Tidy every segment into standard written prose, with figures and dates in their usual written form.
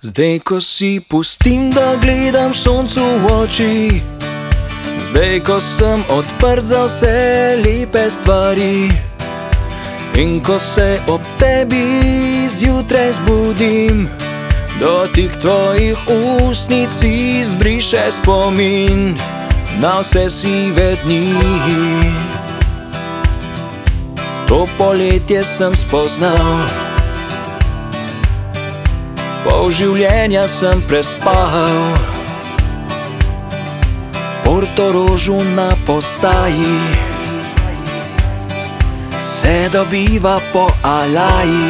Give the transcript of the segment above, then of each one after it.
Zdaj, ko si pustim, da gledam soncu v oči, zdaj, ko sem odprt za vse lepe stvari, in ko se ob tebi zjutraj zbudim, dotik tvojih ustnic izbriše spomin na vse sive dni. To poletje sem spoznal, pol življenja sem prespal, Portorožu na postaji se dobiva po alaji.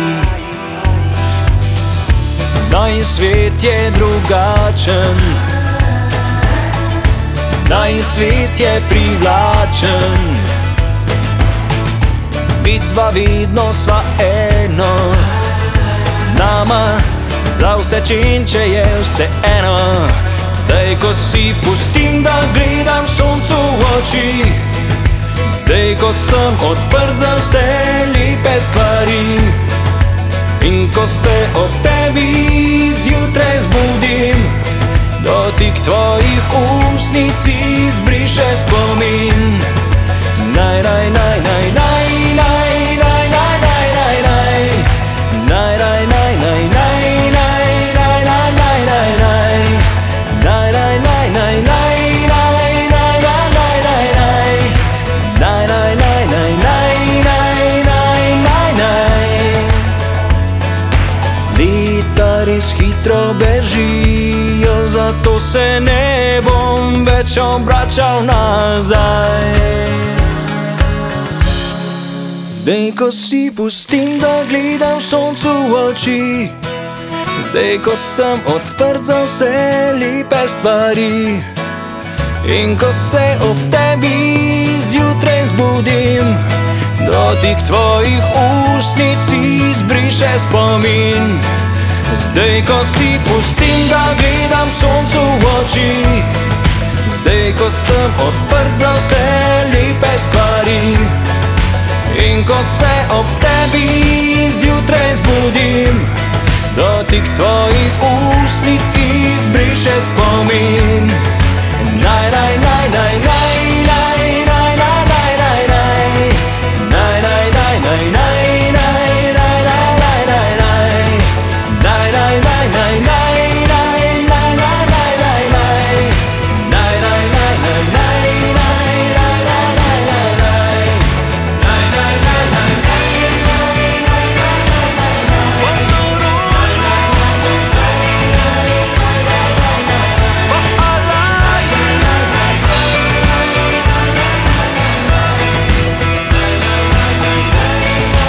Naj svet je drugačen, naj svet je privlačen, vidva vedno sva eno, nama za vse činče je vse eno. Zdaj, ko si pustim, da gledam soncu v oči, zdaj, ko sem odprt za vse lepe stvari, in ko se ob tebi zjutraj zbudim, dotik tvojih ustnic izbriše spomin. Naj, naj, naj, naj, naj, naj, naj, naj, naj, naj, naj, naj, naj, naj, naj, naj, res hitro bežijo, zato se ne bom več obračal nazaj. Zdaj, ko si pustim, da gledam soncu v oči, zdaj, ko sem odprt za vse lepe stvari, in ko se ob tebi zjutraj zbudim, dotik tvojih ustnic izbriše spomin. Zdaj, ko si pustim, da gledam soncu v oči, zdaj, ko sem odprt za vse lepe stvari, in ko se ob tebi zjutraj zbudim, dotik tvojih ustnic izbriše spomin. Naj, naj, naj, naj, naj, naj, naj, naj, naj, naj, naj, naj, naj, naj, naj, naj.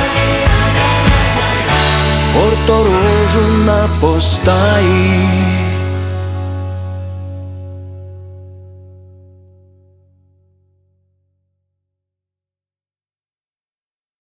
Portorožu na postaji